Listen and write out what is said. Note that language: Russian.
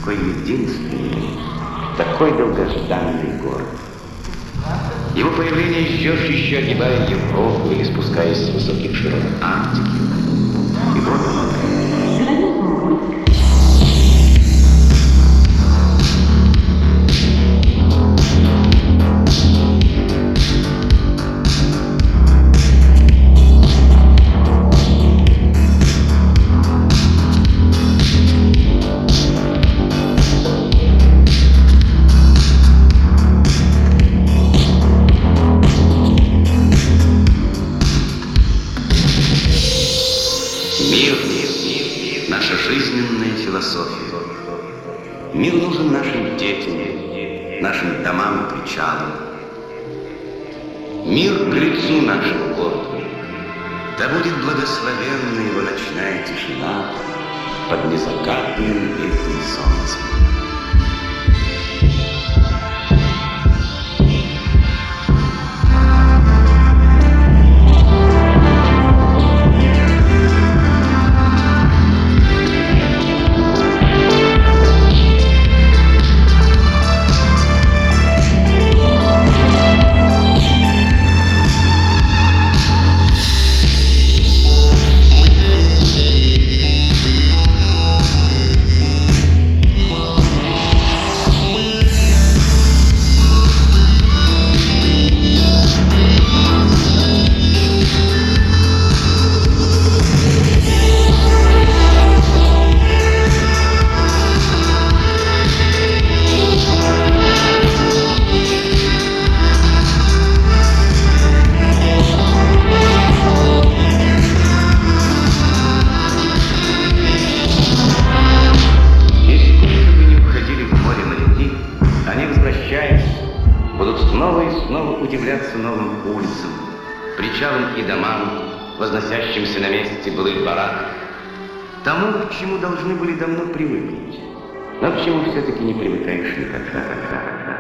такой единственный, такой долгожданный город. Его появление ждешь еще, огибая Европу или спускаясь с высоких широт Арктики. И вот он. Мир, наша жизненная философия. Мир нужен нашим детям, нашим домам и причалам. Мир к лицу нашего города. Да будет благословенна его ночная тишина под незакатным летним солнцем. Будут снова и снова удивляться новым улицам, причалам и домам, возносящимся на месте былых бараков, тому, к чему должны были давно привыкнуть, но к чему все-таки не привыкаешь никогда.